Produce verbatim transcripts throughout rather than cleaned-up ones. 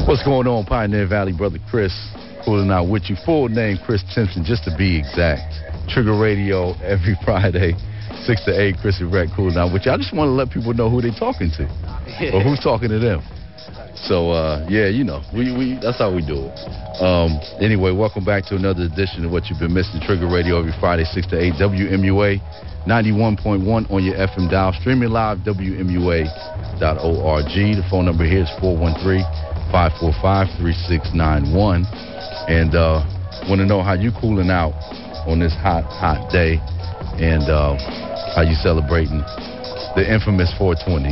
What's going on, Pioneer Valley? Brother Chris, pulling out with you. Full name, Chris Timpson, just to be exact. Trigger Radio every Friday, six to eight, Chris and Rhett cooling out with you. I just want to let people know who they're talking to or who's talking to them. So, uh, yeah, you know, we, we that's how we do it. Um, anyway, welcome back to another edition of what you've been missing. Trigger Radio every Friday, six to eight, W M U A ninety-one point one on your F M dial. Streaming live, W M U A dot org. The phone number here is four one three, five four five, three six nine one. And uh, want to know how you cooling out on this hot, hot day, and uh, how you celebrating the infamous four twenty.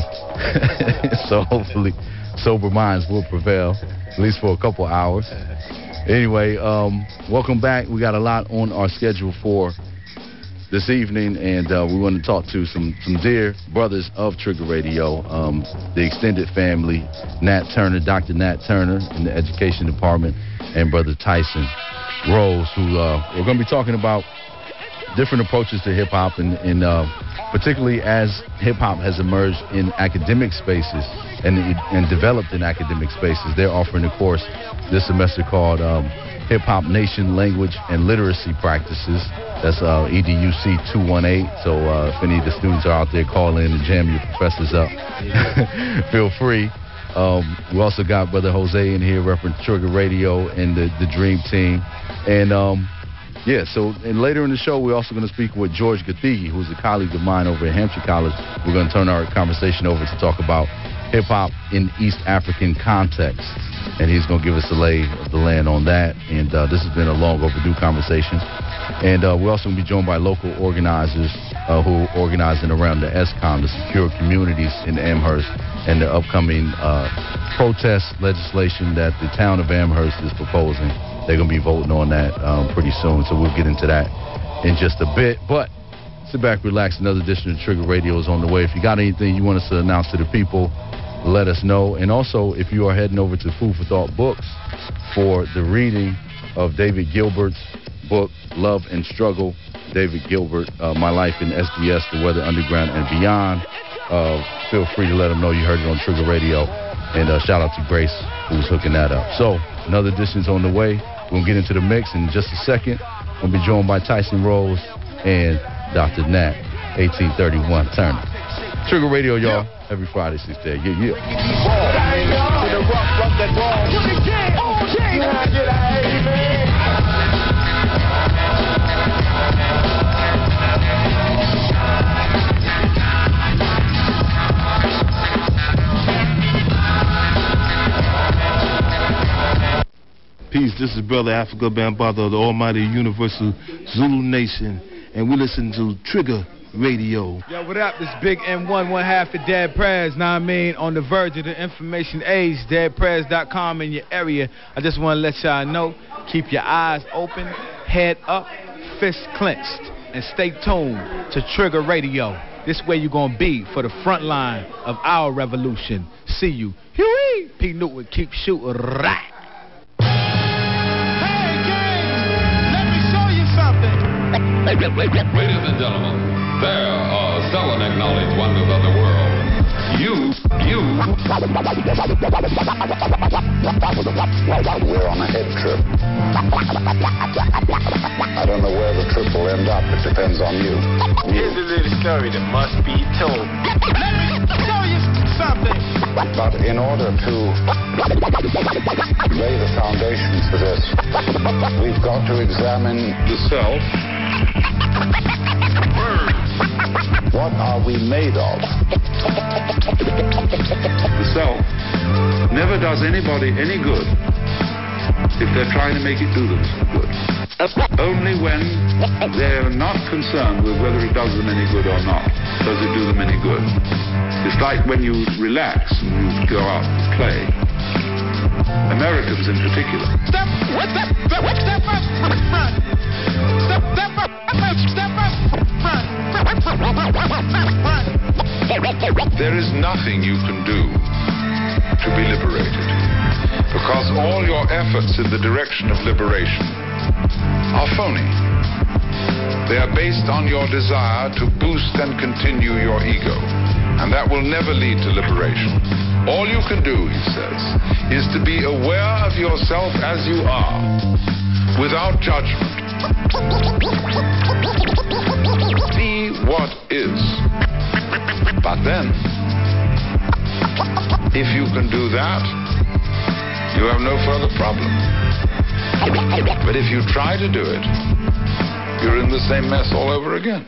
So hopefully sober minds will prevail, at least for a couple hours. Anyway, um, welcome back. We got a lot on our schedule for this evening, and uh, we want to talk to some, some dear brothers of Trigger Radio, um, the extended family, Nat Turner, Doctor Nat Turner in the education department, and Brother Tyson Rose, who uh, we're going to be talking about different approaches to hip-hop, and, and uh, particularly as hip-hop has emerged in academic spaces and, and developed in academic spaces. They're offering a course this semester called um, Hip-Hop Nation Language and Literacy Practices. That's uh, E D U C two one eight. So uh, if any of the students are out there calling in and jam your professors up, feel free. Um, we also got Brother Jose in here repping Trigger Radio and the, the Dream Team. And um, yeah, so and later in the show, we're also going to speak with George Gathigi, who's a colleague of mine over at Hampshire College. We're going to turn our conversation over to talk about hip-hop in East African context. And he's going to give us the lay of the land on that. And uh, this has been a long overdue conversation. And uh, we're also going to be joined by local organizers uh, who are organizing around the S COM, the Secure Communities in Amherst, and the upcoming uh, protest legislation that the town of Amherst is proposing. They're going to be voting on that um, pretty soon, so we'll get into that in just a bit. But sit back, relax. Another edition of Trigger Radio is on the way. If you got anything you want us to announce to the people, let us know. And also, if you are heading over to Food for Thought Books for the reading of David Gilbert's book, Love and Struggle, David Gilbert, uh, My Life in S D S, The Weather Underground and Beyond, uh, feel free to let them know you heard it on Trigger Radio. And uh, shout out to Grace, who's hooking that up. So, another edition's on the way. We're going to get into the mix in just a second. We'll be joined by Tyson Rose and Doctor Nat, eighteen thirty-one Turner. Trigger Radio, y'all, every Friday, six to eight. Yeah, yeah. Peace, this is Brother Africa Bambaataa of the Almighty Universal Zulu Nation, and we listen to Trigger Radio. Yo, what up? This Big M one, one half of Dead Prayers, know what I mean? On the verge of the information age, dead prayers dot com in your area. I just want to let y'all know, keep your eyes open, head up, fists clenched, and stay tuned to Trigger Radio. This way you're going to be for the front line of our revolution. See you. Huey! P. Newton, keep shooting right. Ladies and gentlemen, there are seven acknowledged wonders of the world. You, you. We're on a head trip. I don't know where the trip will end up. It depends on you. Here's a little story that must be told. Let me show you something. But in order to lay the foundations for this, we've got to examine the self. What are we made of? The self never does anybody any good if they're trying to make it do them some good. Only when they're not concerned with whether it does them any good or not does it do them any good. It's like when you relax and you go out and play. Americans in particular. Step, step, step, step up, run. Step, step up, step up, run. There is nothing you can do to be liberated, because all your efforts in the direction of liberation are phony. They are based on your desire to boost and continue your ego, and that will never lead to liberation. All you can do, he says, is to be aware of yourself as you are, without judgment. See what is. But then, if you can do that, you have no further problem. But if you try to do it, you're in the same mess all over again.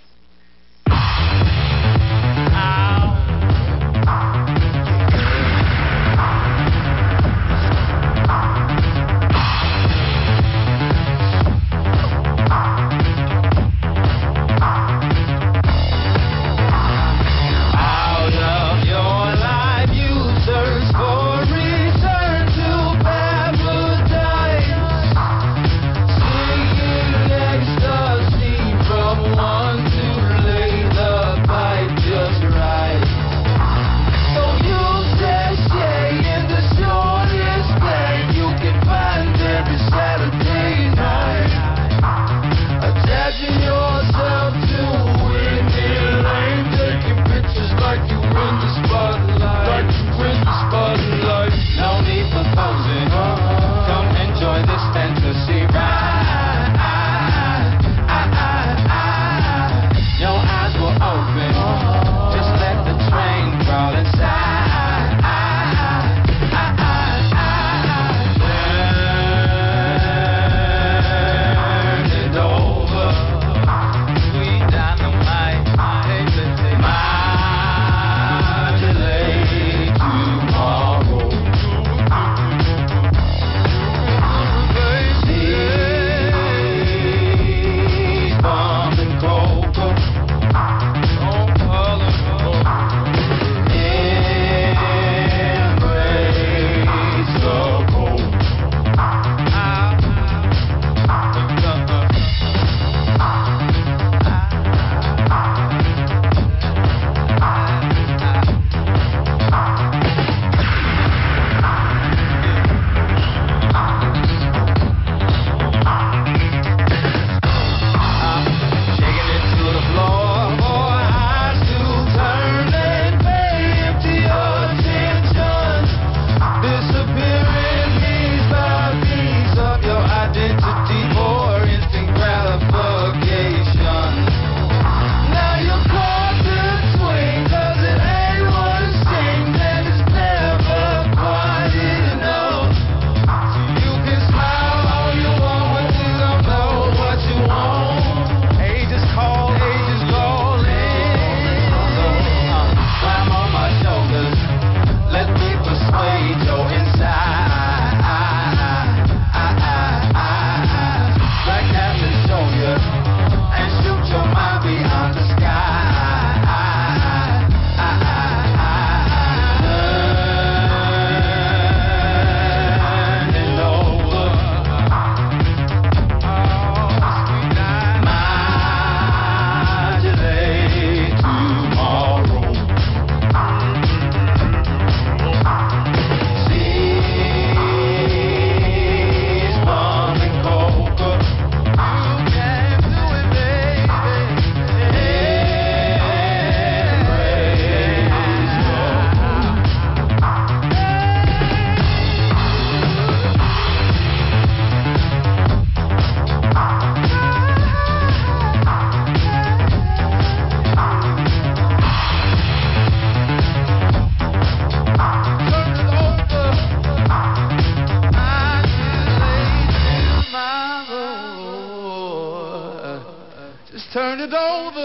Turn it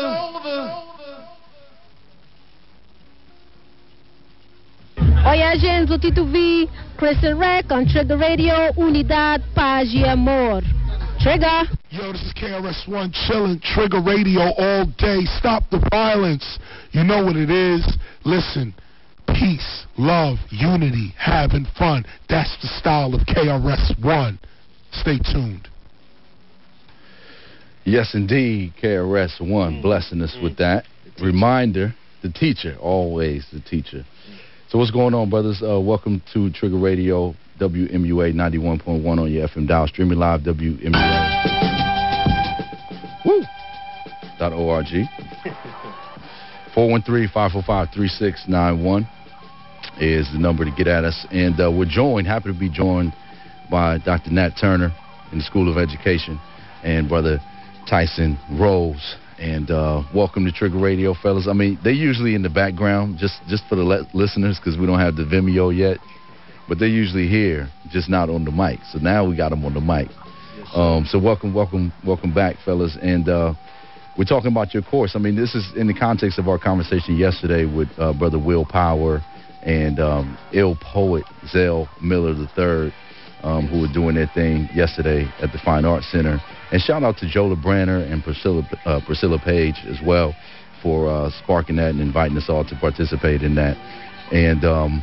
over. Oi, a gente, o Tito V, Crystal Rec on Trigger Radio, Unidad, Paz y Amor. Trigger. Yo, this is K R S One chilling, Trigger Radio all day. Stop the violence. You know what it is. Listen, peace, love, unity, having fun. That's the style of K R S One. Stay tuned. Yes, indeed, K R S One blessing us with that. Reminder, the teacher, always the teacher. So what's going on, brothers? Uh, welcome to Trigger Radio, W M U A ninety-one point one on your F M dial, streaming live, W M U A. Woo! Dot O R G. four one three, five four five, three six nine one. is the number to get at us. And uh, we're joined, happy to be joined by Doctor Nat Turner in the School of Education and Brother Tyson Rose. And uh, welcome to Trigger Radio, fellas. I mean, they're usually in the background, just, just for the le- listeners, because we don't have the Vimeo yet. But they're usually here, just not on the mic. So now we got them on the mic. Um, so welcome, welcome, welcome back, fellas. And uh, we're talking about your course. I mean, this is in the context of our conversation yesterday with uh, Brother Will Power and um, ill poet Zell Miller the third, um, who were doing their thing yesterday at the Fine Arts Center. And shout out to Jola Branner and Priscilla, uh, Priscilla Page as well for uh, sparking that and inviting us all to participate in that. And um,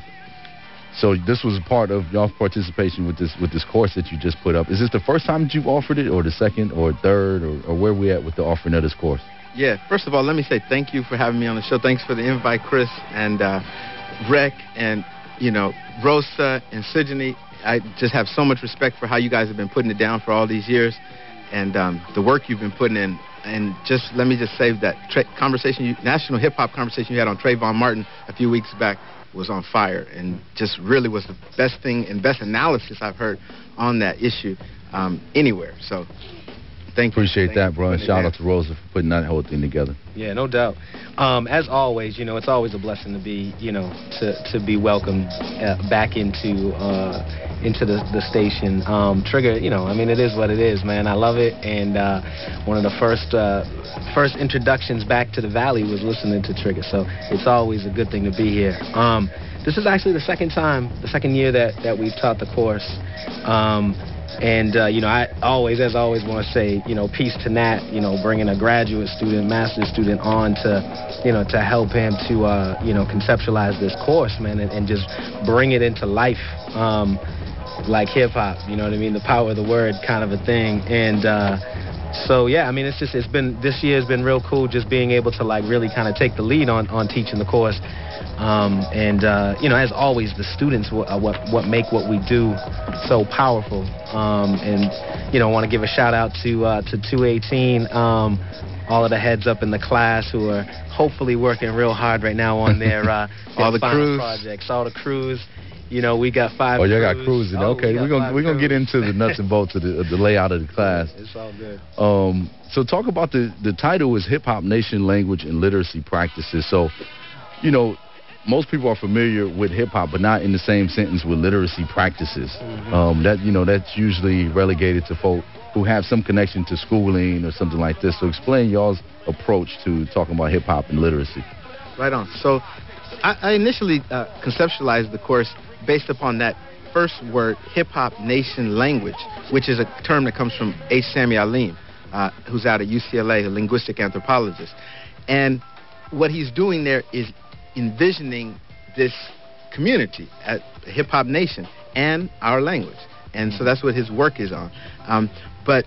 so this was part of y'all's participation with this with this course that you just put up. Is this the first time that you've offered it, or the second, or third, or, or where we at with the offering of this course? Yeah, first of all, let me say thank you for having me on the show. Thanks for the invite, Chris, and uh, Rec, and, you know, Rosa and Sijani. I just have so much respect for how you guys have been putting it down for all these years, and um, the work you've been putting in. And just let me just say that tra- conversation, you, national hip-hop conversation you had on Trayvon Martin a few weeks back was on fire, and just really was the best thing and best analysis I've heard on that issue um, anywhere. So thank you. Appreciate Thank that, you bro. And shout out to Rosa for putting that whole thing together. Yeah, no doubt. Um, as always, you know, it's always a blessing to be, you know, to, to be welcomed uh, back into uh, into the, the station. Um, Trigger, you know, I mean, it is what it is, man. I love it. And uh, one of the first uh, first introductions back to the Valley was listening to Trigger. So it's always a good thing to be here. Um, this is actually the second time, the second year that, that we've taught the course. Um, And, uh, you know, I always, as I always want to say, you know, peace to Nat, you know, bringing a graduate student, master's student on to, you know, to help him to, uh, you know, conceptualize this course, man, and, and just bring it into life, um, like hip-hop, you know what I mean, the power of the word kind of a thing. And uh, so, yeah, I mean, it's just, it's been, this year has been real cool just being able to, like, really kind of take the lead on, on teaching the course. Um, and, uh, you know, as always, the students w- uh, what what make what we do so powerful. Um, and, you know, I want to give a shout out to uh, to two eighteen, um, all of the heads up in the class who are hopefully working real hard right now on their, uh, their all the final crews. projects, all the crews. You know, we got five. Oh, you crews. got crews in there. Oh, Okay, we we're gonna we're gonna get into the nuts and bolts of the, of the layout of the class. It's all good. Um, so talk about the the title is Hip Hop Nation Language and Literacy Practices. So, you know, most people are familiar with hip hop, but not in the same sentence with literacy practices. Mm-hmm. Um, that you know, that's usually relegated to folk who have some connection to schooling or something like this. So explain y'all's approach to talking about hip hop and literacy. Right on. So I, I initially uh, conceptualized the course based upon that first word, hip hop nation language, which is a term that comes from H. Sami Alim, uh, who's out of U C L A, a linguistic anthropologist. And what he's doing there is envisioning this community at Hip Hop Nation and our language. And so that's what his work is on. Um, but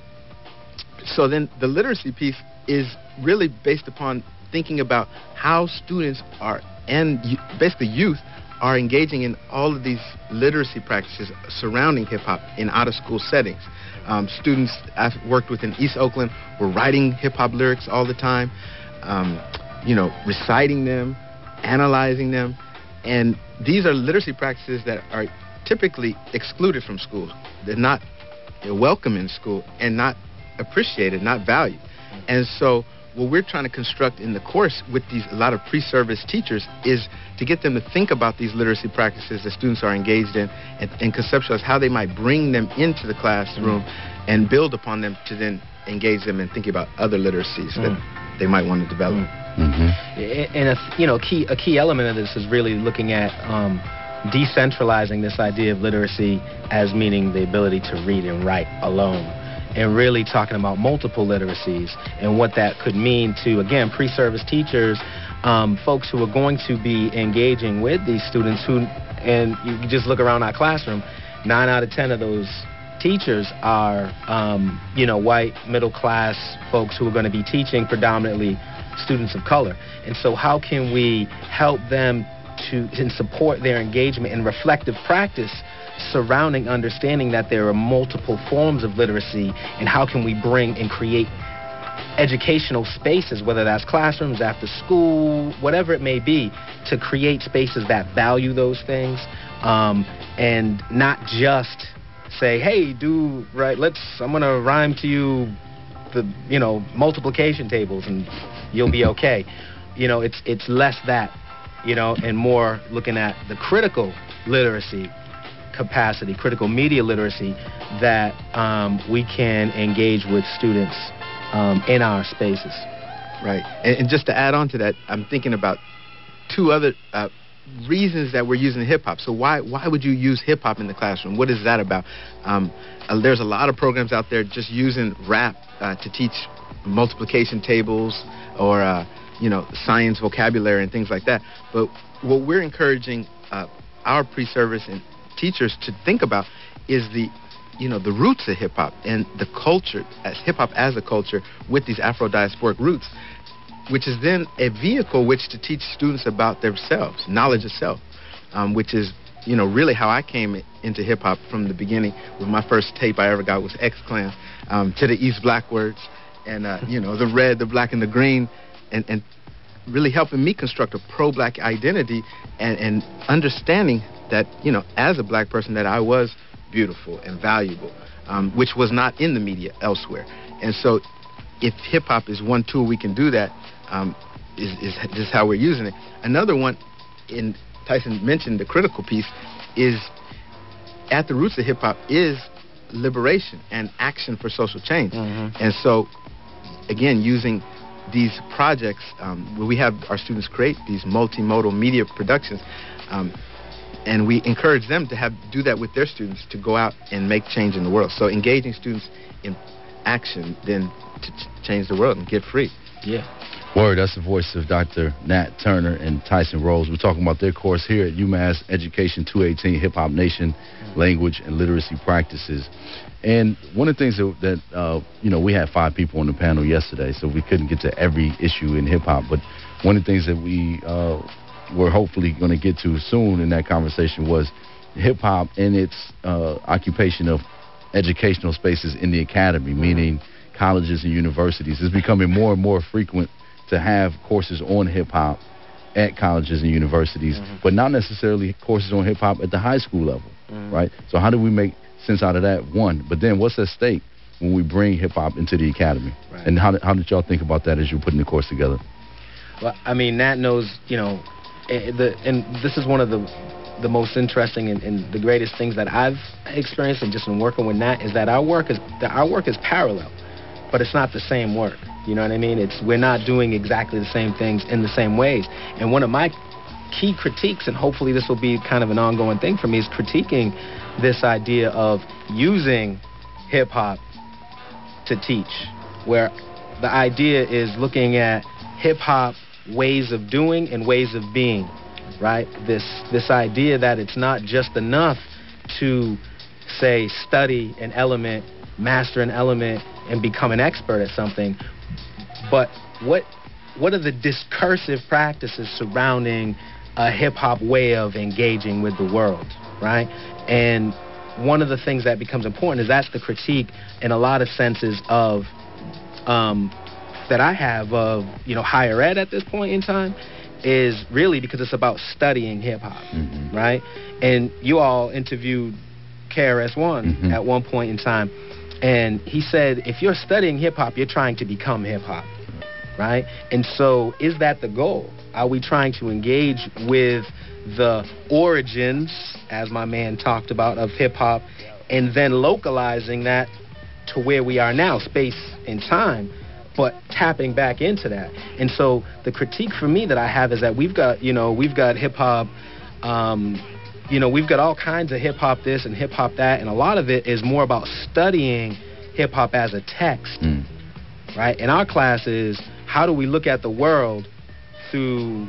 so then the literacy piece is really based upon thinking about how students are, and basically youth, are engaging in all of these literacy practices surrounding hip-hop in out-of-school settings. Um, students I've worked with in East Oakland were writing hip-hop lyrics all the time, um, you know, reciting them, analyzing them, and these are literacy practices that are typically excluded from school. They're not welcome in school and not appreciated, not valued. And so what we're trying to construct in the course with these a lot of pre-service teachers is to get them to think about these literacy practices that students are engaged in and, and conceptualize how they might bring them into the classroom mm. and build upon them to then engage them in thinking about other literacies mm. that they might want to develop. Mm-hmm. And a, you know, key a key element of this is really looking at um, decentralizing this idea of literacy as meaning the ability to read and write alone, and really talking about multiple literacies and what that could mean to, again, pre-service teachers, um, folks who are going to be engaging with these students who, and you can just look around our classroom, nine out of ten of those teachers are, um, you know, white, middle-class folks who are going to be teaching predominantly students of color. And so how can we help them to and support their engagement in reflective practice surrounding understanding that there are multiple forms of literacy, and how can we bring and create educational spaces, whether that's classrooms, after school, whatever it may be, to create spaces that value those things, um, and not just say, hey, do, right, let's, I'm going to rhyme to you the, you know, multiplication tables and you'll be okay. You know, it's it's less that, you know, and more looking at the critical literacy capacity, critical media literacy that um, we can engage with students um, in our spaces. Right. And, and just to add on to that, I'm thinking about two other uh, reasons that we're using hip-hop. So why why would you use hip-hop in the classroom? What is that about? Um, uh, there's a lot of programs out there just using rap uh, to teach multiplication tables or, uh, you know, science vocabulary and things like that. But what we're encouraging uh, our pre-service and teachers to think about is the, you know, the roots of hip-hop and the culture, as hip-hop as a culture with these Afro-diasporic roots, which is then a vehicle which to teach students about themselves, knowledge of self, um, which is, you know, really how I came into hip-hop from the beginning. With my first tape I ever got was X-Clan, um, to the East Black words, and, uh, you know, the red, the black, and the green, and, and really helping me construct a pro-black identity and, and understanding that, you know, as a black person, that I was beautiful and valuable, um, which was not in the media elsewhere. And so if hip-hop is one tool we can do that, um, is, is just how we're using it. Another one, in Tyson mentioned the critical piece, is at the roots of hip-hop is liberation and action for social change. Mm-hmm. And so, again, using these projects um, where we have our students create these multimodal media productions, um, and we encourage them to have do that with their students to go out and make change in the world. So engaging students in action then to ch- change the world and get free. Yeah. Word, that's the voice of Doctor Nat Turner and Tyson Rose. We're talking about their course here at UMass Education two eighteen, Hip Hop Nation, Language and Literacy Practices. And one of the things that, that uh, you know, we had five people on the panel yesterday, so we couldn't get to every issue in hip-hop. But one of the things that we uh, were hopefully going to get to soon in that conversation was hip-hop and its uh, occupation of educational spaces in the academy, meaning colleges and universities. It's becoming more and more frequent to have courses on hip-hop at colleges and universities, mm-hmm. but not necessarily courses on hip-hop at the high school level, mm-hmm. right? So how do we make sense out of that, one? But then what's at stake when we bring hip-hop into the academy? Right. And how did, how did y'all think about that as you were putting the course together? Well, I mean, Nat knows, you know, the, and this is one of the the most interesting and, and the greatest things that I've experienced and just in working with Nat is that our work is that our work is parallel, but it's not the same work. You know what I mean? It's we're not doing exactly the same things in the same ways. And one of my key critiques, and hopefully this will be kind of an ongoing thing for me, is critiquing this idea of using hip-hop to teach, where the idea is looking at hip-hop ways of doing and ways of being, right? This this idea that it's not just enough to, say, study an element, master an element, and become an expert at something, but what what are the discursive practices surrounding a hip-hop way of engaging with the world, right? And one of the things that becomes important is that's the critique in a lot of senses of um, that I have of, you know, higher ed at this point in time, is really because it's about studying hip-hop, mm-hmm. right? And you all interviewed K R S One mm-hmm. at one point in time, and he said, if you're studying hip-hop, you're trying to become hip-hop, right? And so is that the goal? Are we trying to engage with the origins, as my man talked about, of hip-hop, and then localizing that to where we are now, space and time, but tapping back into that? And so the critique for me that I have is that we've got, you know, we've got hip-hop, um, you know, we've got all kinds of hip-hop this and hip-hop that, and a lot of it is more about studying hip-hop as a text, mm. right? In our classes, how do we look at the world through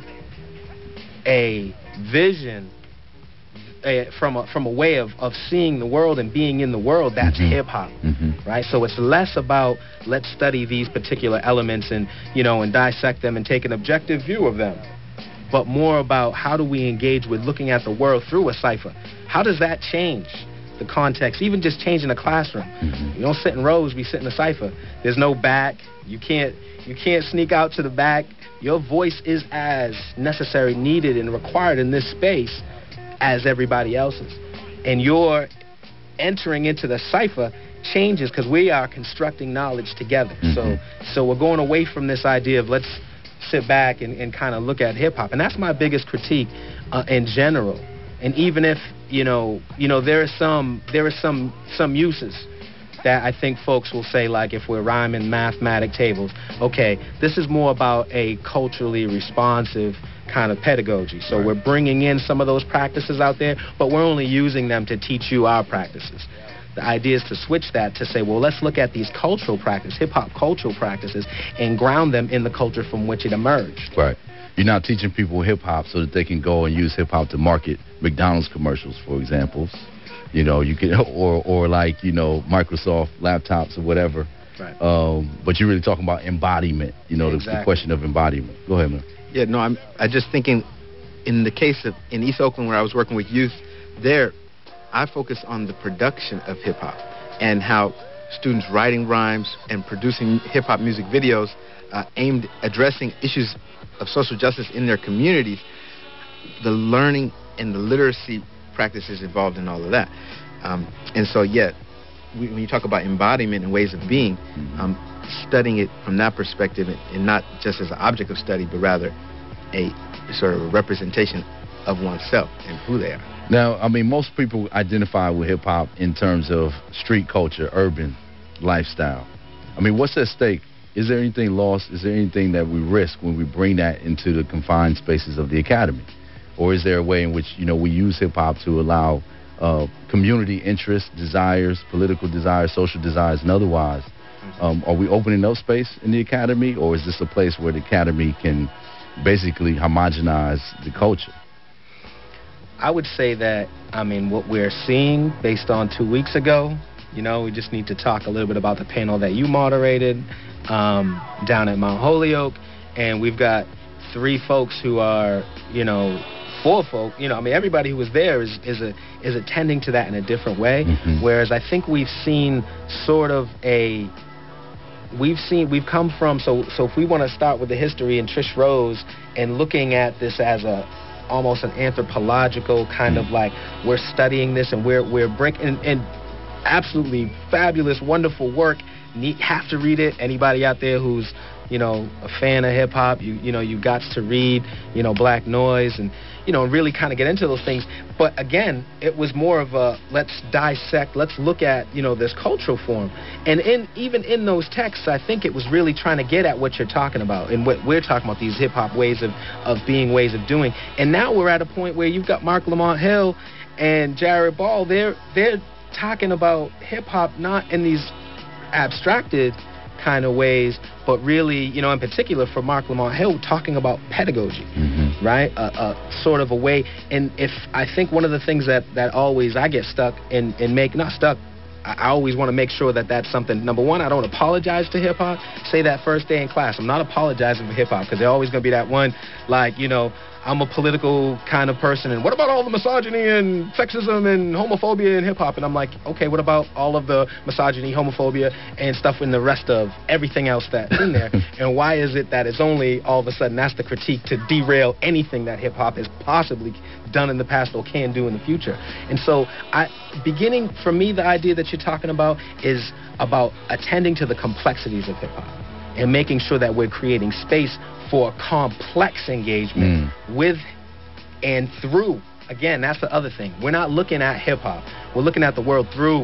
a vision, a, from a, from a way of, of seeing the world and being in the world? That's mm-hmm. hip-hop, mm-hmm. right? So it's less about let's study these particular elements and, you know, and dissect them and take an objective view of them, but more about how do we engage with looking at the world through a cipher? How does that change the context, even just changing the classroom. Mm-hmm. You don't sit in rows, we sit in a cipher. There's no back. You can't you can't sneak out to the back. Your voice is as necessary, needed, and required in this space as everybody else's. And your entering into the cipher changes because we are constructing knowledge together. Mm-hmm. So so we're going away from this idea of let's sit back and, and kind of look at hip-hop. And that's my biggest critique uh, in general. And even if, you know, you know, there are some there are some some uses that I think folks will say, like if we're rhyming mathematic tables, okay, this is more about a culturally responsive kind of pedagogy. So right. we're bringing in some of those practices out there, but we're only using them to teach you our practices. The idea is to switch that to say, well, let's look at these cultural practices, hip-hop cultural practices, and ground them in the culture from which it emerged. Right. You're not teaching people hip-hop so that they can go and use hip-hop to market McDonald's commercials, for example. You know, you can, or or like, you know, Microsoft laptops or whatever. Right. Um, but you're really talking about embodiment, you know, Exactly. the, the question of embodiment. Go ahead, man. Yeah, no, I'm I just thinking in the case of in East Oakland where I was working with youth, there I focus on the production of hip hop and how students writing rhymes and producing hip hop music videos uh, aimed addressing issues of social justice in their communities, the learning and the literacy practices involved in all of that. Um, and so, yeah, we, when you talk about embodiment and ways of being, um, studying it from that perspective and, and not just as an object of study, but rather a sort of a representation of oneself and who they are. Now, I mean, most people identify with hip-hop in terms of street culture, urban lifestyle. I mean, what's at stake? Is there anything lost? Is there anything that we risk when we bring that into the confined spaces of the academy? Or is there a way in which, you know, we use hip-hop to allow uh, community interests, desires, political desires, social desires, and otherwise? Um, are we opening up space in the academy, or is this a place where the academy can basically homogenize the culture? I would say that, I mean, what we're seeing based on two weeks ago, you know, we just need to talk a little bit about the panel that you moderated um, down at Mount Holyoke. And we've got three folks who are, you know, four folk, you know, I mean, everybody who was there is, is, a, is attending to that in a different way. Mm-hmm. Whereas I think we've seen sort of a, we've seen, we've come from, so, so if we want to start with the history and Trish Rose and looking at this as a, almost an anthropological kind of like, we're studying this and we're we're breaking and, and absolutely fabulous, wonderful work. Need, have to read it. Anybody out there who's, you know, a fan of hip hop, you you know, you got to read, you know, Black Noise and, you know, really kind of get into those things. But again, it was more of a let's dissect, let's look at, you know, this cultural form. And in even in those texts, I think it was really trying to get at what you're talking about and what we're talking about, these hip hop ways of, of being, ways of doing. And now we're at a point where you've got Mark Lamont Hill and Jared Ball, they're they're talking about hip hop not in these abstracted kind of ways, but really, you know, in particular for Mark Lamont Hill, talking about pedagogy, mm-hmm. right? A, a sort of a way. And if I think one of the things that, that always I get stuck in, in make, not stuck, I, I always want to make sure that that's something, number one, I don't apologize to hip hop. Say that first day in class, I'm not apologizing for hip hop because there's always going to be that one, like, you know, I'm a political kind of person, and what about all the misogyny and sexism and homophobia in hip-hop? And I'm like, okay, what about all of the misogyny, homophobia, and stuff in the rest of everything else that's in there? And why is it that it's only all of a sudden that's the critique to derail anything that hip-hop has possibly done in the past or can do in the future? And so I, beginning, for me, the idea that you're talking about is about attending to the complexities of hip-hop and making sure that we're creating space for complex engagement mm. with and through. Again, that's the other thing. We're not looking at hip-hop. We're looking at the world through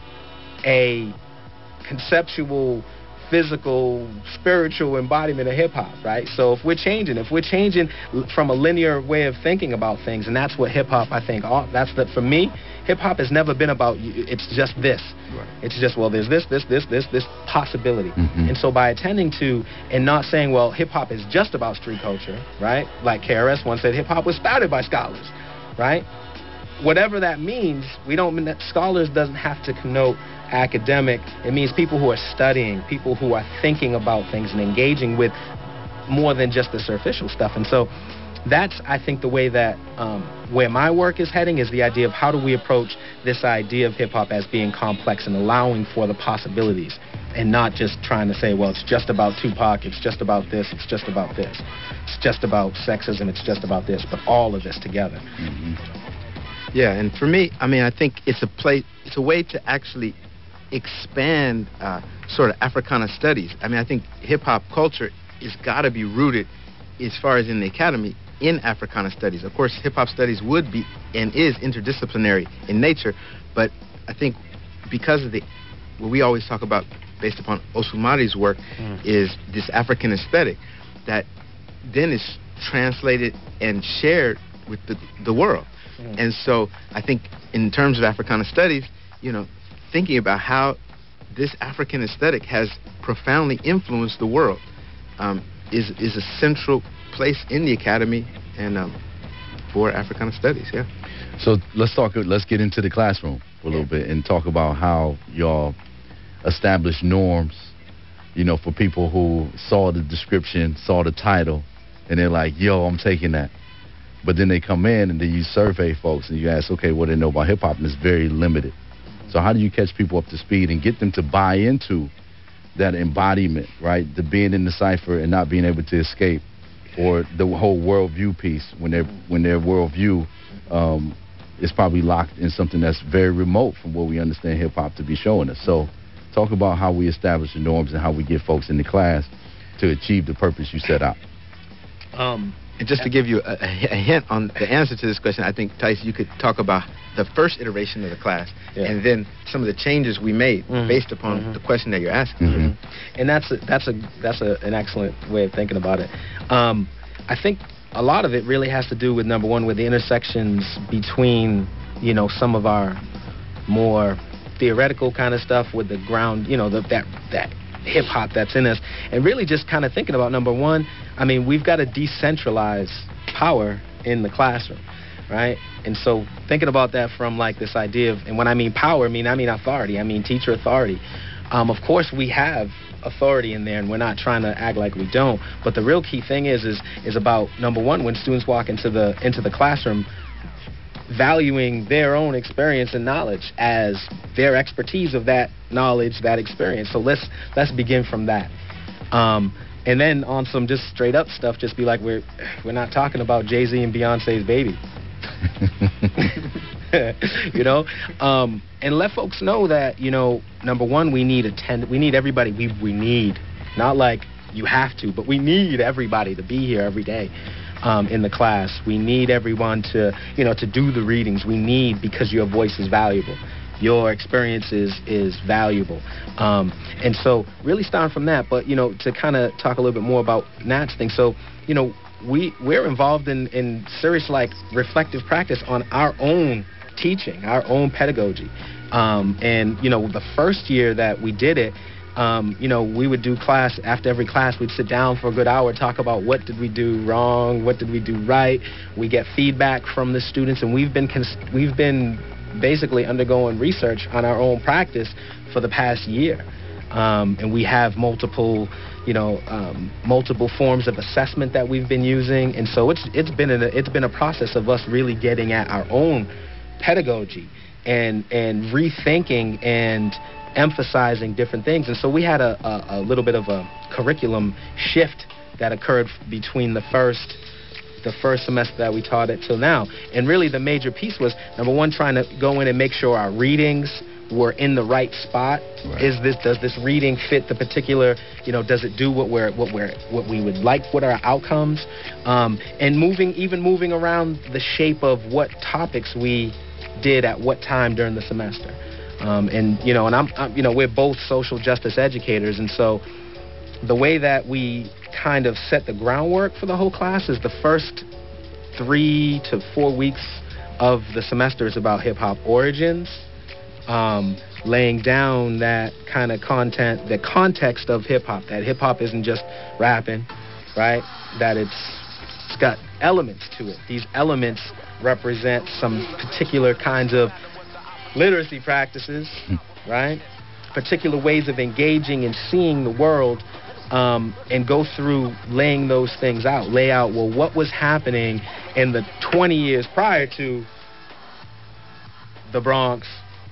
a conceptual, physical, spiritual embodiment of hip-hop, right? So if we're changing, if we're changing from a linear way of thinking about things, and that's what hip-hop, I think, all, that's the, for me, hip-hop has never been about, it's just this. Right. It's just, well, there's this, this, this, this, this possibility. Mm-hmm. And so by attending to and not saying, well, hip-hop is just about street culture, right? Like K R S once said, hip-hop was spouted by scholars, right? Whatever that means, we don't, scholars doesn't have to connote academic. It means people who are studying, people who are thinking about things and engaging with more than just the superficial stuff. And so that's, I think, the way that um, where my work is heading is the idea of how do we approach this idea of hip-hop as being complex and allowing for the possibilities and not just trying to say, well, it's just about Tupac, it's just about this, it's just about this. It's just about sexism, it's just about this, but all of this together. Mm-hmm. Yeah, and for me, I mean, I think it's a place, it's a way to actually expand uh, sort of Africana studies. I mean, I think hip-hop culture has got to be rooted, as far as in the academy, in Africana studies. Of course, hip-hop studies would be and is interdisciplinary in nature, but I think because of the, what we always talk about based upon Osumari's work, mm. is this African aesthetic that then is translated and shared with the, the world. Mm. And so I think in terms of Africana studies, you know, thinking about how this African aesthetic has profoundly influenced the world um, is, is a central place in the academy and um, for Africana studies, yeah. So let's talk, let's get into the classroom for a little bit and talk about how y'all establish norms, you know, for people who saw the description, saw the title, and they're like, yo, I'm taking that. But then they come in and then you survey folks and you ask, okay, what do they know about hip-hop? And it's very limited. So how do you catch people up to speed and get them to buy into that embodiment, right? The being in the cipher and not being able to escape, or the whole worldview piece when their when their worldview um, is probably locked in something that's very remote from what we understand hip-hop to be showing us. So talk about how we establish the norms and how we get folks in the class to achieve the purpose you set out. Um, and just to give you a, a hint on the answer to this question, I think, Tice, you could talk about the first iteration of the class, yeah. and then some of the changes we made mm-hmm. based upon mm-hmm. the question that you're asking. Mm-hmm. And that's a, that's a that's a, an excellent way of thinking about it. Um, I think a lot of it really has to do with, number one, with the intersections between, you know, some of our more theoretical kind of stuff with the ground, you know, the, that that hip hop that's in us, and really just kind of thinking about, number one, I mean, we've got to decentralize power in the classroom, right? And so thinking about that from like this idea of, and when I mean power, I mean I mean authority, I mean teacher authority. Um, of course, we have authority in there, and we're not trying to act like we don't. But the real key thing is is is about, number one, when students walk into the into the classroom, valuing their own experience and knowledge as their expertise of that knowledge, that experience. So let's let's begin from that. Um, and then on some just straight up stuff, just be like, we're we're not talking about Jay-Z and Beyonce's baby. You know, um, and let folks know that, you know, number one, we need attend we need everybody. We we need, not like you have to, but we need everybody to be here every day. Um, in the class, we need everyone to, you know, to do the readings. We need, because your voice is valuable, your experience is is valuable, um, and so really starting from that. But you know, to kind of talk a little bit more about Nat's thing. So you know, we we're involved in in serious like reflective practice on our own teaching, our own pedagogy, um, and you know, the first year that we did it. Um, you know, we would do class, after every class, we'd sit down for a good hour, talk about what did we do wrong, what did we do right. We get feedback from the students, and we've been cons- we've been basically undergoing research on our own practice for the past year. Um, and we have multiple, you know, um, multiple forms of assessment that we've been using. And so it's it's been a, it's been a process of us really getting at our own pedagogy and and rethinking and emphasizing different things. And so we had a, a, a little bit of a curriculum shift that occurred between the first the first semester that we taught it till now. And really the major piece was, number one, trying to go in and make sure our readings were in the right spot. Right. Is this does this reading fit the particular, you know, does it do what we're what we're what we would like, what are our outcomes? Um, and moving even moving around the shape of what topics we did at what time during the semester. Um, and you know, and I'm, I'm, you know, we're both social justice educators, and so the way that we kind of set the groundwork for the whole class is the first three to four weeks of the semester is about hip hop origins, um, laying down that kind of content, the context of hip hop. That hip hop isn't just rapping, right? That it's it's got elements to it. These elements represent some particular kinds of literacy practices, right? Particular ways of engaging and seeing the world um, and go through laying those things out. Lay out, well, what was happening in the twenty years prior to the Bronx,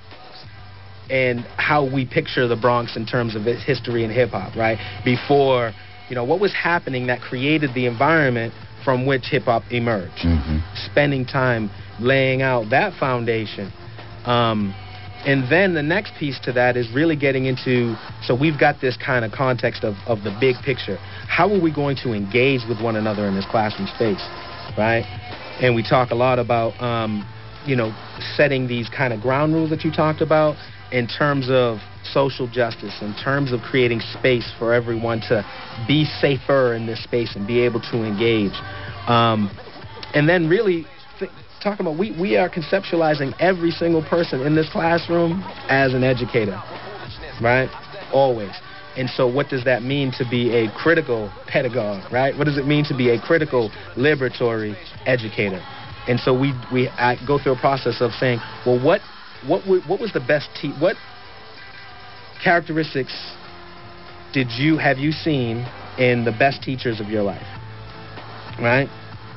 and how we picture the Bronx in terms of its history and hip-hop, right? Before, you know, what was happening that created the environment from which hip-hop emerged. Mm-hmm. Spending time laying out that foundation. Um, and then the next piece to that is really getting into, so we've got this kind of context of, of the big picture. How are we going to engage with one another in this classroom space, right? And we talk a lot about, um, you know, setting these kind of ground rules that you talked about, in terms of social justice, in terms of creating space for everyone to be safer in this space and be able to engage. Um, and then really th- talking about, we, we are conceptualizing every single person in this classroom as an educator, right? Always. And so what does that mean to be a critical pedagogue, right? What does it mean to be a critical liberatory educator? And so we, we I go through a process of saying, well, what What w- what was the best te- what characteristics did you have you seen in the best teachers of your life, right?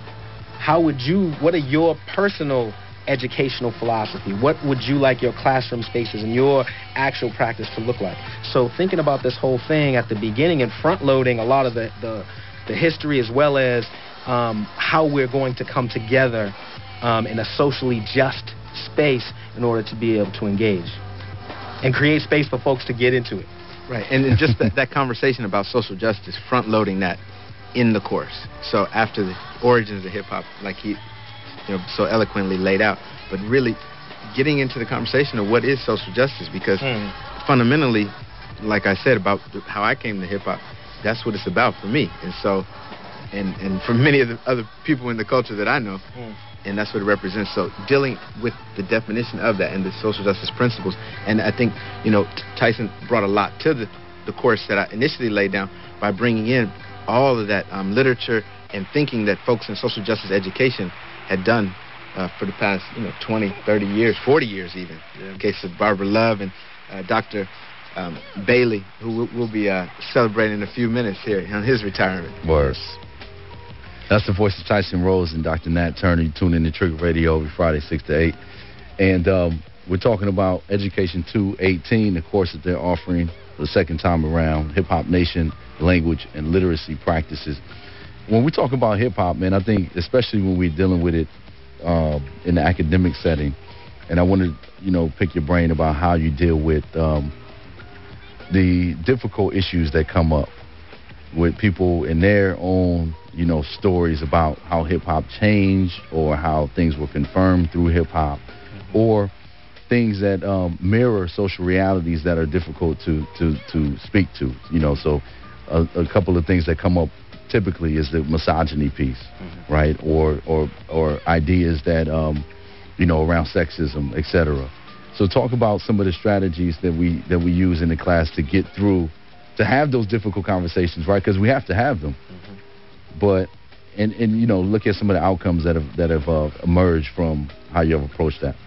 How would you, what are your personal educational philosophy? What would you like your classroom spaces and your actual practice to look like? So thinking about this whole thing at the beginning and front loading a lot of the, the, the history, as well as um, how we're going to come together um, in a socially just space in order to be able to engage and create space for folks to get into it. Right, and, and just that, that conversation about social justice, front-loading that in the course. So after the origins of hip-hop, like he you know, so eloquently laid out, but really getting into the conversation of what is social justice, because mm. fundamentally, like I said, about how I came to hip-hop, that's what it's about for me. And so, and, and for many of the other people in the culture that I know, mm. and that's what it represents. So dealing with the definition of that and the social justice principles. And I think, you know, Tyson brought a lot to the, the course that I initially laid down by bringing in all of that um, literature and thinking that folks in social justice education had done uh, for the past, you know, twenty, thirty years, forty years even. Yeah. In the case of Barbara Love and uh, Doctor Um, Bailey, who we'll, we'll be uh, celebrating in a few minutes here on his retirement. Worse. That's the voice of Tyson Rose and Doctor Nat Turner. You tune in to Trigger Radio every Friday, six to eight. And um, we're talking about Education two eighteen, the course that they're offering for the second time around, Hip Hop Nation, language and literacy practices. When we talk about hip-hop, man, I think especially when we're dealing with it uh, in the academic setting, and I want to, you know, pick your brain about how you deal with um, the difficult issues that come up with people in their own, you know, stories about how hip-hop changed or how things were confirmed through hip-hop, or things that um, mirror social realities that are difficult to, to, to speak to, you know. So a, a couple of things that come up typically is the misogyny piece, mm-hmm. right, or, or, or ideas that, um, you know, around sexism, et cetera. So talk about some of the strategies that we that we use in the class to get through, to have those difficult conversations, right? Because we have to have them. Mm-hmm. But and and you know, look at some of the outcomes that have that have uh, emerged from how you have approached that.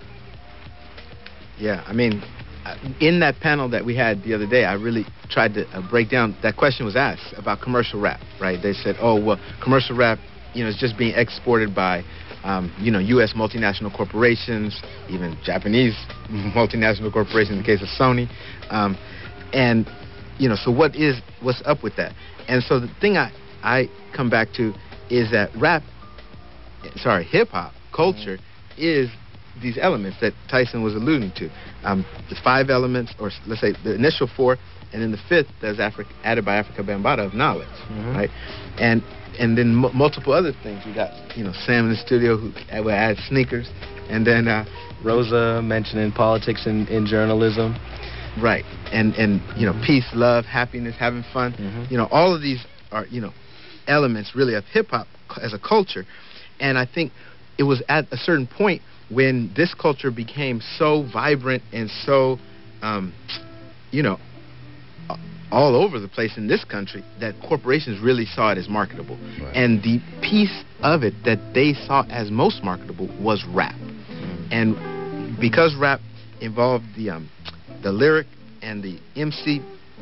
Yeah, I mean, in that panel that we had the other day, I really tried to uh, break down. That question was asked about commercial rap, right? They said, "Oh, well, commercial rap, you know, is just being exported by." Um, you know, U S multinational corporations, even Japanese multinational corporations in the case of Sony. Um, and, you know, so what is, what's up with that? And so the thing I, I come back to is that rap, sorry, hip-hop culture mm-hmm. is these elements that Tyson was alluding to. Um, the five elements, or let's say the initial four, and then the fifth that's Afri- added by Africa Bambaataa of knowledge, mm-hmm. right? And and then m- multiple other things. We got, you know, Sam in the studio who will add sneakers, and then uh, Rosa mentioning politics and, and journalism, right? And and you know, mm-hmm. peace, love, happiness, having fun. Mm-hmm. You know, all of these are, you know, elements really of hip hop as a culture. And I think it was at a certain point when this culture became so vibrant and so, um, you know, all over the place in this country, that corporations really saw it as marketable. Right. And the piece of it that they saw as most marketable was rap. Mm-hmm. And because rap involved the um, the lyric and the M C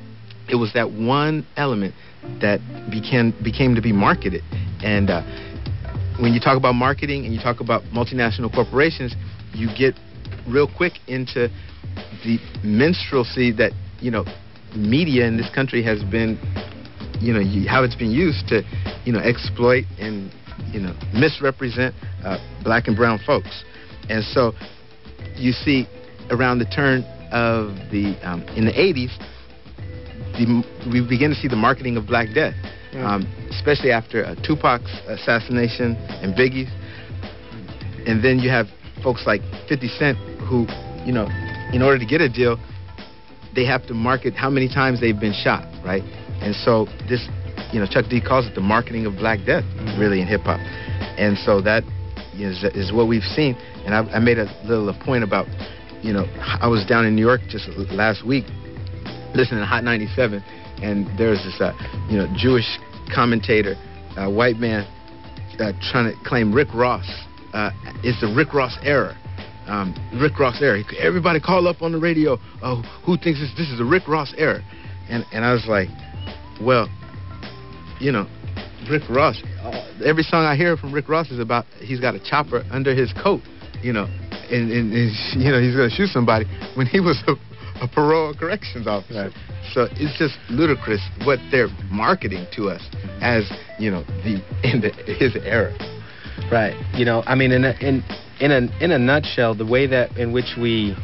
it was that one element that became became to be marketed. And uh, when you talk about marketing and you talk about multinational corporations, you get real quick into the minstrelsy that, you know, media in this country has been, you know, how it's been used to, you know, exploit and, you know, misrepresent uh, black and brown folks. And so you see around the turn of the, um, in the eighties, the, we begin to see the marketing of Black Death, mm. um, especially after uh, Tupac's assassination and Biggie's. And then you have folks like fifty Cent who, you know, in order to get a deal, they have to market how many times they've been shot, right? And so this, you know, Chuck D calls it the marketing of Black Death, mm-hmm. really, in hip-hop. And so that is, is what we've seen. And I, I made a little a point about, you know, I was down in New York just last week listening to Hot ninety-seven, and there's this, uh, you know, Jewish commentator, uh, white man, uh, trying to claim Rick Ross uh, is the Rick Ross era. Um, Rick Ross era. Everybody call up on the radio. Oh, who thinks this, this is a Rick Ross era? And and I was like, well, you know, Rick Ross. Uh, every song I hear from Rick Ross is about he's got a chopper under his coat, you know, and, and, and you know he's gonna shoot somebody when he was a, a parole corrections officer. Right. So it's just ludicrous what they're marketing to us as, you know, the in the, his era. Right. You know, I mean, in a, in in a in a nutshell, the way that in which we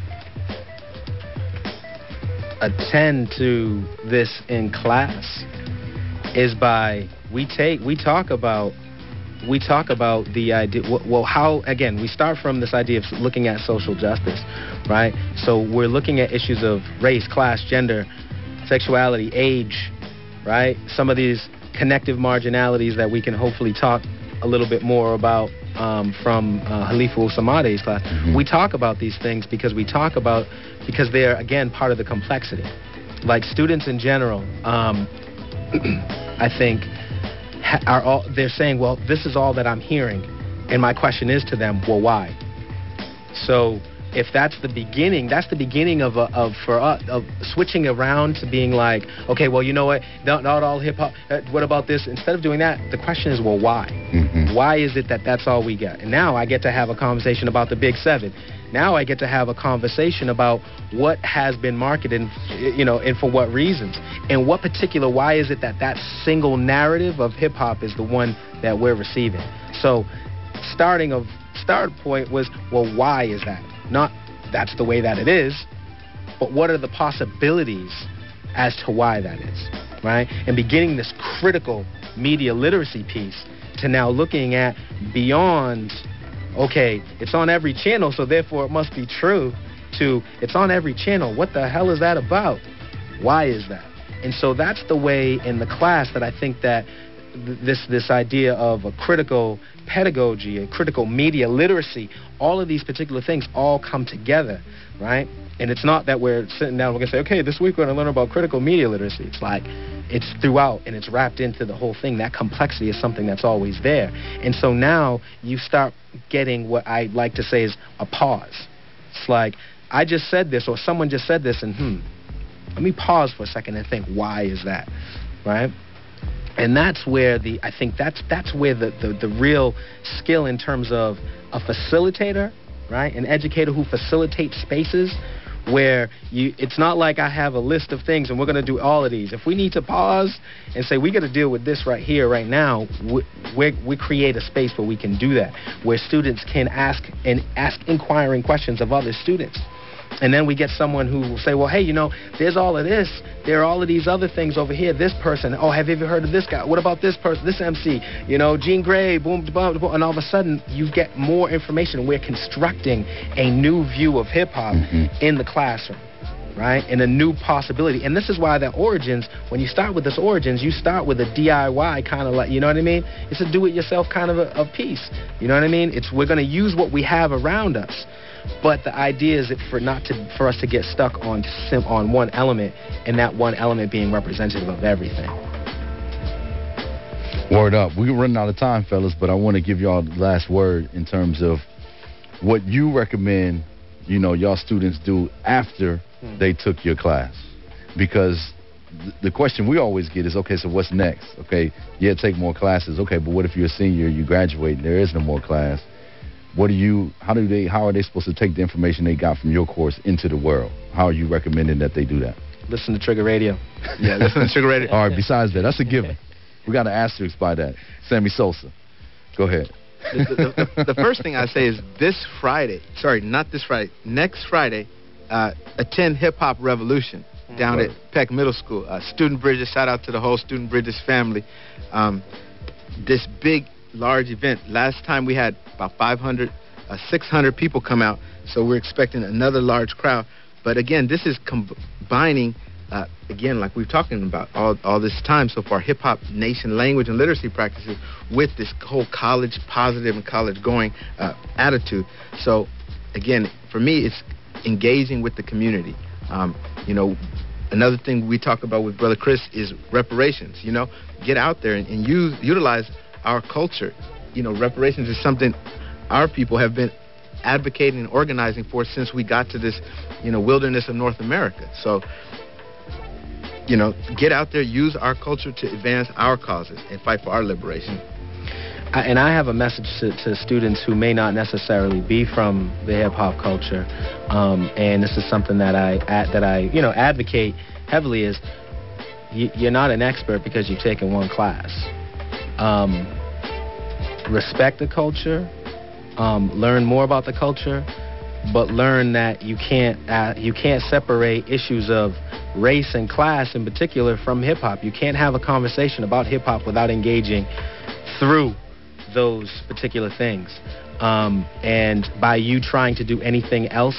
attend to this in class is by we take we talk about we talk about the idea. Well, how again we start from this idea of looking at social justice, right? So we're looking at issues of race, class, gender, sexuality, age, right? Some of these connective marginalities that we can hopefully talk a little bit more about um, from uh, Halifa Usamade's class. Mm-hmm. We talk about these things because we talk about because they're again part of the complexity. Like students in general, um, I think ha- are all they're saying, well, this is all that I'm hearing, and my question is to them, well, why? So if that's the beginning, that's the beginning of a, of for us of switching around to being like, okay, well, you know what? Not, not all hip hop. Uh, what about this? Instead of doing that, the question is, well, why? Mm-hmm. Why is it that that's all we get? And now I get to have a conversation about the Big Seven. Now I get to have a conversation about what has been marketed, you know, and for what reasons, and what particular. Why is it that that single narrative of hip hop is the one that we're receiving? So, starting of start point was, well, why is that? Not that's the way that it is, but what are the possibilities as to why that is, right? And beginning this critical media literacy piece to now looking at beyond, okay, it's on every channel, so therefore it must be true, to it's on every channel. What the hell is that about? Why is that? And so that's the way in the class that I think that this this idea of a critical pedagogy, a critical media literacy, all of these particular things all come together, right? And it's not that we're sitting down, we're going to say, okay, this week we're going to learn about critical media literacy. It's like, it's throughout and it's wrapped into the whole thing. That complexity is something that's always there. And so now you start getting what I like to say is a pause. It's like, I just said this, or someone just said this, and hmm, let me pause for a second and think, why is that, right? And that's where the I think that's that's where the, the, the real skill in terms of a facilitator, right? An educator who facilitates spaces where you it's not like I have a list of things and we're going to do all of these. If we need to pause and say we got to deal with this right here, right now, we, we we create a space where we can do that, where students can ask and ask inquiring questions of other students. And then we get someone who will say, well, hey, you know, there's all of this. There are all of these other things over here. This person. Oh, have you ever heard of this guy? What about this person, this M C? You know, Jean Grey, boom, boom, boom. And all of a sudden, you get more information. We're constructing a new view of hip-hop mm-hmm. in the classroom, right? And a new possibility. And this is why the origins, when you start with this origins, you start with a D I Y kind of like, you know what I mean? It's a do-it-yourself kind of a, a piece. You know what I mean? It's we're going to use what we have around us. But the idea is that for not to for us to get stuck on sim, on one element, and that one element being representative of everything. Word up. We're running out of time, fellas, but I want to give y'all the last word in terms of what you recommend, you know, y'all students do after hmm. they took your class. Because th- the question we always get is, okay, so what's next? Okay, yeah, take more classes. Okay, but what if you're a senior, you graduate, and there is no more class? What do you? How do they? How are they supposed to take the information they got from your course into the world? How are you recommending that they do that? Listen to Trigger Radio. Yeah, listen to Trigger Radio. All right. Besides that, that's a given. We got an asterisk by that. Sammy Sosa, go ahead. the, the, the, the first thing I say is this Friday. Sorry, not this Friday. Next Friday, uh, attend Hip Hop Revolution down right. at Peck Middle School. Uh, Student Bridges. Shout out to the whole Student Bridges family. Um, this big, large event. Last time we had about five hundred, uh, six hundred people come out, so we're expecting another large crowd. But again, this is combining, uh, again, like we've talking about all, all this time so far, hip-hop nation language and literacy practices with this whole college positive and college going uh, attitude. So again, for me, it's engaging with the community. Um, you know, another thing we talk about with Brother Chris is reparations. You know, get out there and, and use utilize our culture. You know, reparations is something our people have been advocating and organizing for since we got to this, you know, wilderness of North America. So, you know, get out there, use our culture to advance our causes and fight for our liberation. I, and I have a message to, to students who may not necessarily be from the hip hop culture, um, and this is something that I ad, that I you know advocate heavily is you, you're not an expert because you've taken one class. Um, respect the culture, um, learn more about the culture, but learn that you can't uh, you can't separate issues of race and class in particular from hip hop. You can't have a conversation about hip hop without engaging through those particular things. Um, and by you trying to do anything else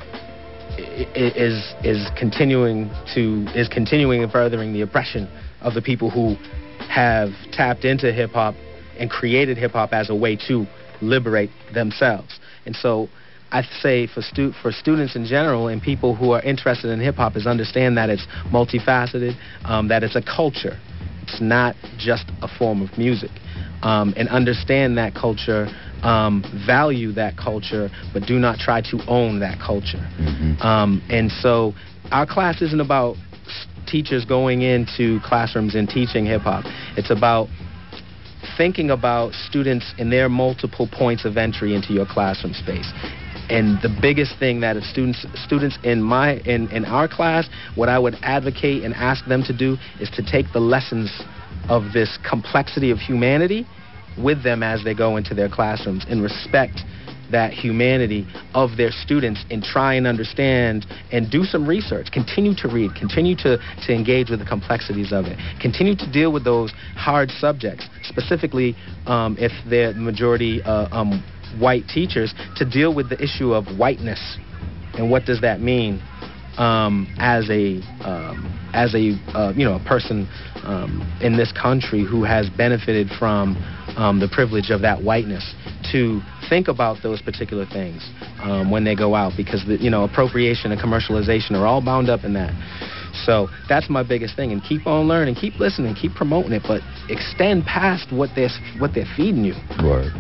is is continuing to is continuing and furthering the oppression of the people who have tapped into hip hop and created hip hop as a way to liberate themselves. And so I say for stu- for students in general and people who are interested in hip hop is understand that it's multifaceted, um, that it's a culture. It's not just a form of music. Um, and understand that culture, um, value that culture, but do not try to own that culture. Mm-hmm. Um, and so our class isn't about teachers going into classrooms and teaching hip hop. It's about thinking about students and their multiple points of entry into your classroom space. And the biggest thing that if students students in my in, in our class, what I would advocate and ask them to do is to take the lessons of this complexity of humanity with them as they go into their classrooms and respect that humanity of their students and try and understand and do some research. Continue to read. Continue to, to engage with the complexities of it. Continue to deal with those hard subjects, specifically um, if they're the majority uh, um, white teachers, to deal with the issue of whiteness and what does that mean um, as a um, as a uh, you know a person um, in this country who has benefited from um, the privilege of that whiteness, to think about those particular things um, when they go out, because the, you know appropriation and commercialization are all bound up in that. So that's my biggest thing, and keep on learning, keep listening, keep promoting it, but extend past what they're what they're feeding you. Word.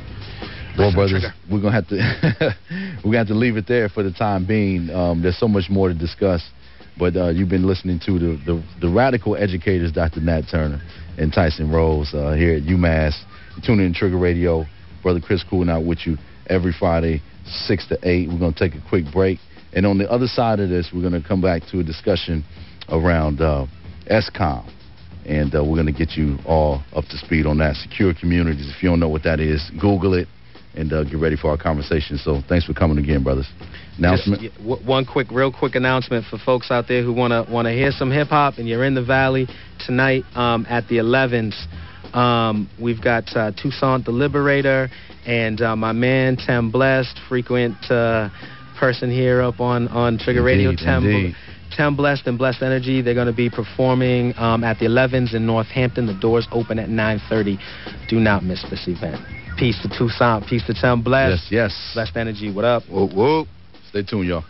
Well, brothers, we're gonna have to we're gonna have to leave it there for the time being. Um, there's so much more to discuss, but uh, you've been listening to the, the the radical educators, Doctor Nat Turner and Tyson Rose uh, here at UMass. You tune in to Trigger Radio. Brother Chris cooling out with you every Friday, six to eight. We're gonna take a quick break, and on the other side of this, we're gonna come back to a discussion around uh, S COM. And uh, we're going to get you all up to speed on that. Secure communities. If you don't know what that is, Google it and uh, get ready for our conversation. So thanks for coming again, brothers. Announcement? Just, yeah, w- one quick, real quick announcement for folks out there who want to want to hear some hip-hop and you're in the Valley tonight um, at the elevens. Um, we've got uh, Toussaint the Liberator and uh, my man, Tem Blessed, frequent uh, person here up on, on Trigger Indeed, Radio. Tem indeed. Tem Blessed and Blessed Energy. They're going to be performing um, at the elevens in Northampton. The doors open at nine thirty. Do not miss this event. Peace to Toussaint. Peace to Tem Blessed. Yes, yes. Blessed Energy. What up? Whoa, whoa. Stay tuned, y'all.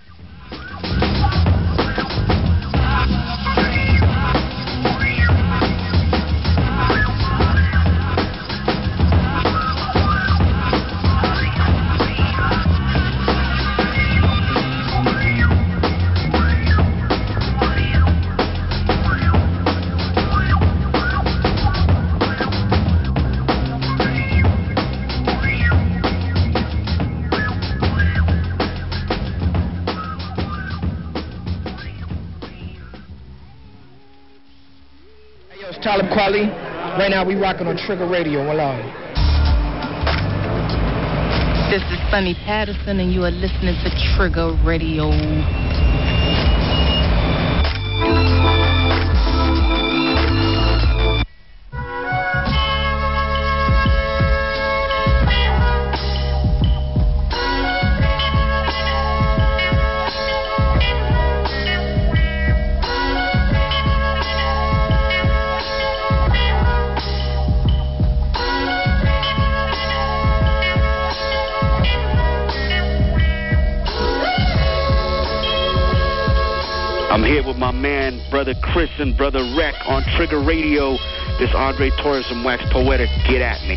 Talib Kweli. Right now we rocking on Trigger Radio. One love. This is Sunny Patterson, and you are listening to Trigger Radio. I'm here with my man, Brother Chris and Brother Rec on Trigger Radio. This Andre Torres from Wax Poetic. Get at me.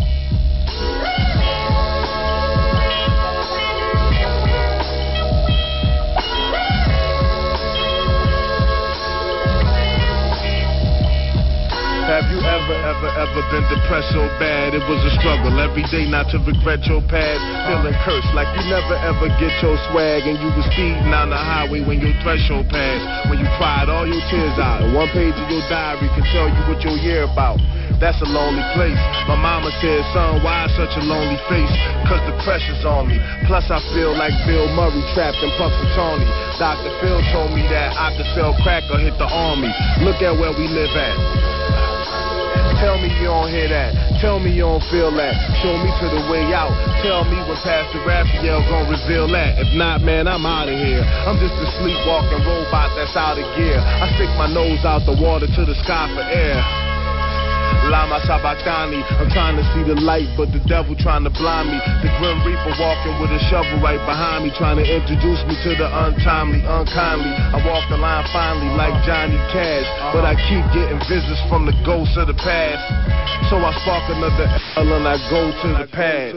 Have you ever, ever, ever been depressed so bad it was a struggle every day not to regret your past? Feeling cursed like you never ever get your swag and you was speeding down the highway when your threshold passed. When you cried all your tears out and one page of your diary can tell you what your year about. That's a lonely place. My mama said, son, why such a lonely face? Cause the pressure's on me. Plus I feel like Bill Murray trapped in Punxsutawney. Doctor Phil told me that I could sell crack or hit the army. Look at where we live at. Tell me you don't hear that. Tell me you don't feel that. Show me to the way out. Tell me when Pastor Raphael gon' reveal that. If not, man, I'm out of here. I'm just a sleepwalking robot that's out of gear. I stick my nose out the water to the sky for air. Lama Sabachthani, I'm trying to see the light, but the devil trying to blind me. The Grim Reaper walking with a shovel right behind me, trying to introduce me to the untimely, unkindly. I walk the line finally like Johnny Cash, but I keep getting visits from the ghosts of the past. So I spark another L and I go to the pad.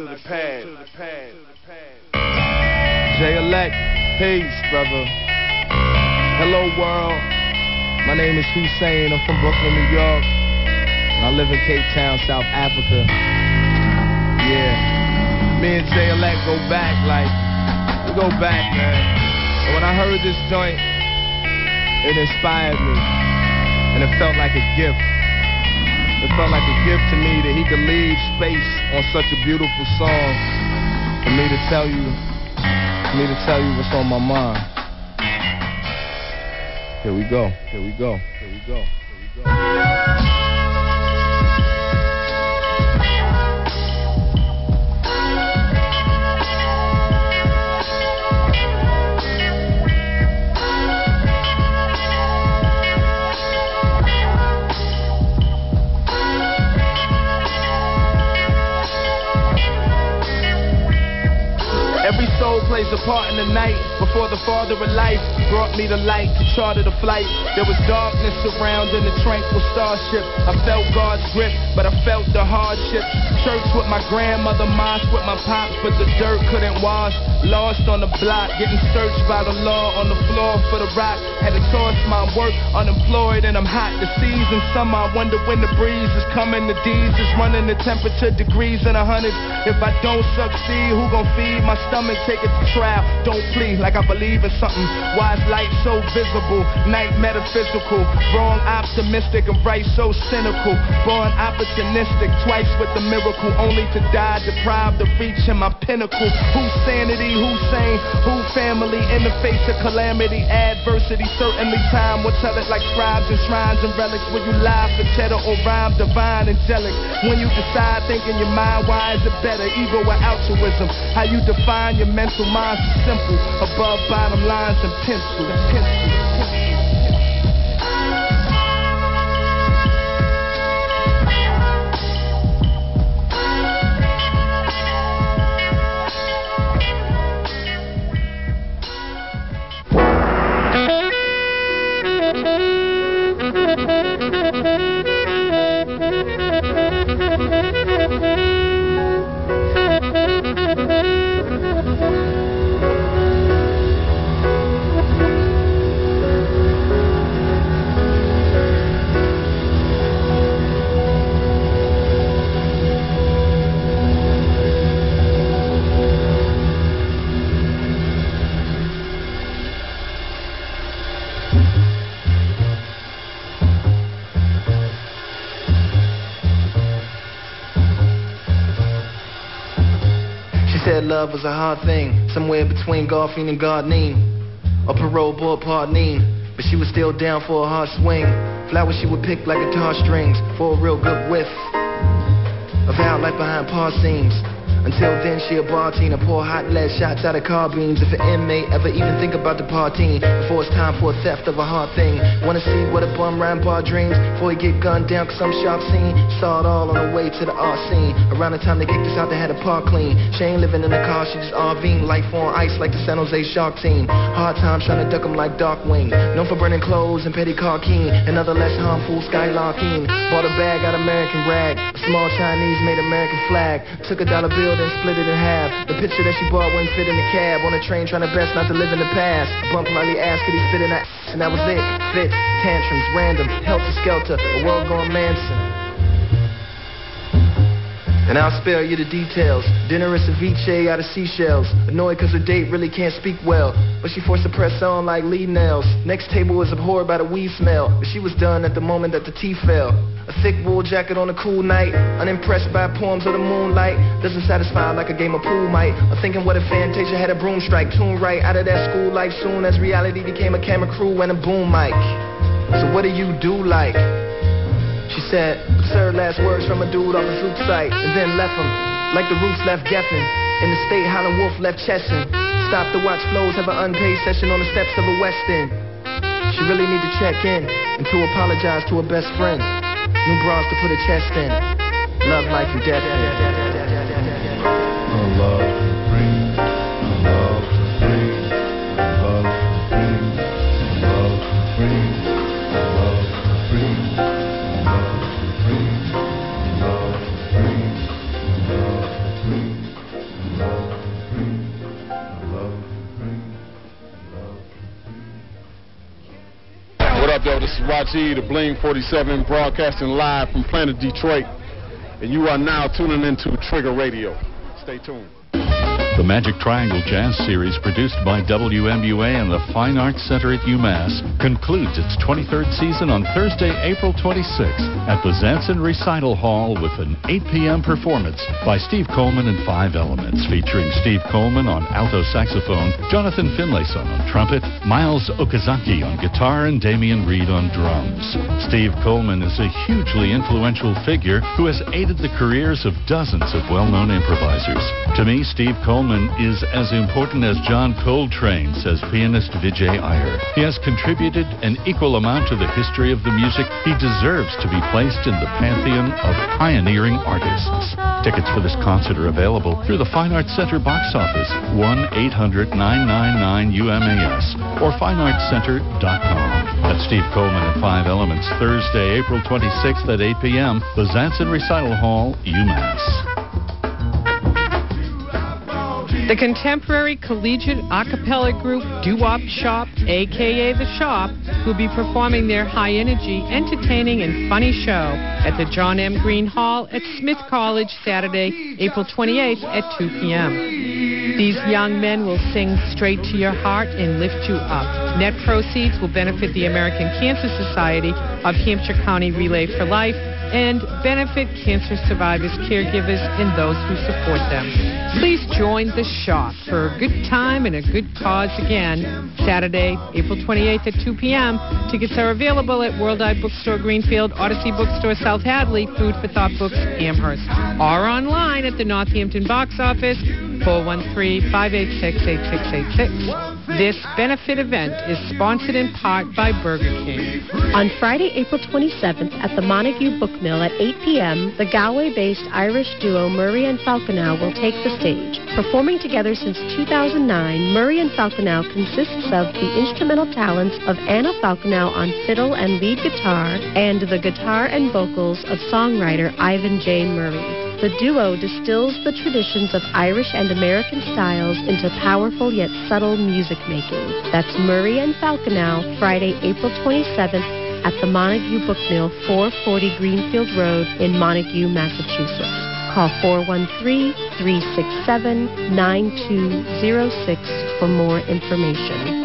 J-Elect, peace, brother. Hello, world. My name is Hussein. I'm from Brooklyn, New York. I live in Cape Town, South Africa. Yeah. Me and J-Elect go back, like, we go back, man. And when I heard this joint, it inspired me. And it felt like a gift. It felt like a gift to me that he could leave space on such a beautiful song for me to tell you, for me to tell you what's on my mind. Here we go, here we go, here we go, here we go. Every soul plays a part in the night. Before the Father of life brought me the light to charter the flight. There was darkness surrounding the tranquil starship. I felt God's grip, but I felt the hardships. Church with my grandmother, mosque with my pops, but the dirt couldn't wash. Lost on the block, getting searched by the law on the floor for the rock. Had to toss my work, unemployed, and I'm hot. The season summer, I wonder when the breeze is coming. The D's is running the temperature degrees in the hundreds. If I don't succeed, who gon' feed my stomach? Take it to trial. Don't plead like I believe in something. Why is light so visible? Night metaphysical. Wrong optimistic and right so cynical. Born opportunistic, twice with the miracle. Only to die deprived of reaching my pinnacle. Who's sanity? Who's sane? Who family? In the face of calamity, adversity, certainly time will tell it like scribes and shrines and relics. Will you lie for cheddar or rhyme divine, angelic? When you decide, think in your mind, why is it better? Ego or altruism? How you define your mental mind is simple. Above bottom lines and pencil. pencil. love was a hard thing, somewhere between golfing and gardening, or parole board pardoning. But she was still down for a hard swing. Flowers she would pick like guitar strings for a real good whiff of outlight behind paw seams. Until then, she a bar teen, a pour hot lead shots out of carbines. If an inmate ever even think about the partying before it's time for a theft of a hard thing. Wanna see what a bum rhyme bar dreams before he get gunned down cause some sharp scene. Saw it all on the way to the art scene. Around the time they kicked us out, they had a park clean. She ain't living in a car, she just RVing. Life on ice like the San Jose Shark team. Hard times trying to duck them like Darkwing. Known for burning clothes and petty car keen. And other less harmful skylarking. Bought a bag out American rag. A small Chinese made American flag. Took a dollar bill then split it in half. The picture that she bought wouldn't fit in the cab. On a train trying her best not to live in the past. Bump politely asked could he spit in that ass, and that was it. Fits, tantrums, random, helter-skelter, a world gone Manson. And I'll spare you the details. Dinner is ceviche out of seashells. Annoyed cause her date really can't speak well, but she forced to press on like lead nails. Next table was abhorred by the weed smell, but she was done at the moment that the tea fell. A thick wool jacket on a cool night, unimpressed by poems of the moonlight. Doesn't satisfy like a game of pool might. I'm thinking what if Fantasia had a broom strike. Tune right out of that school life soon as reality became a camera crew and a boom mic. So what do you do like? She said, absurd last words from a dude off a Zook site, and then left him, like the Roots left Geffen. In the state, Howlin' Wolf left Chesson. Stopped to watch flows, have an unpaid session on the steps of a West End. She really need to check in, and to apologize to her best friend. New bras to put her chest in. Love, life, and death in. Love brings, love brings, love brings, love brings, love brings. What up, though? This is Y G, the Bling forty-seven, broadcasting live from Planet Detroit, and you are now tuning into Trigger Radio. Stay tuned. The Magic Triangle Jazz Series, produced by W M U A and the Fine Arts Center at UMass, concludes its twenty-third season on Thursday, April twenty-sixth at the Zanson Recital Hall with an eight p.m. performance by Steve Coleman and Five Elements, featuring Steve Coleman on alto saxophone, Jonathan Finlayson on trumpet, Miles Okazaki on guitar, and Damian Reed on drums. Steve Coleman is a hugely influential figure who has aided the careers of dozens of well-known improvisers. To me, Steve Coleman is as important as John Coltrane, says pianist Vijay Iyer. He has contributed an equal amount to the history of the music. He deserves to be placed in the pantheon of pioneering artists. Tickets for this concert are available through the Fine Arts Center box office, one eight hundred nine nine nine U M A S, or fine arts center dot com. That's Steve Coleman and Five Elements, Thursday, April twenty-sixth at eight p.m., the Zanson Recital Hall, UMass. The contemporary collegiate a cappella group Doo-Wop Shop, a k a. The Shop, will be performing their high-energy, entertaining, and funny show at the John M. Green Hall at Smith College Saturday, April twenty-eighth at two p.m. These young men will sing straight to your heart and lift you up. Net proceeds will benefit the American Cancer Society of Hampshire County Relay for Life and benefit cancer survivors, caregivers, and those who support them. Please join the shop for a good time and a good cause again, Saturday, April twenty-eighth at two p.m. Tickets are available at World Eye Bookstore Greenfield, Odyssey Bookstore South Hadley, Food for Thought Books Amherst, or online at the Northampton box office, four one three, five eight six, eight six eight six. This benefit event is sponsored in part by Burger King. On Friday, April twenty-seventh at the Montague Book Mill at eight p.m., the Galway-based Irish duo Murray and Falconeau will take the stage. Performing together since two thousand nine, Murray and Falconeau consists of the instrumental talents of Anna Falconeau on fiddle and lead guitar and the guitar and vocals of songwriter Ivan J. Murray. The duo distills the traditions of Irish and American styles into powerful yet subtle music making. That's Murray and Falconeau, Friday, April twenty-seventh at the Montague Book Mill, four forty Greenfield Road in Montague, Massachusetts. Call four one three, three six seven, nine two zero six for more information.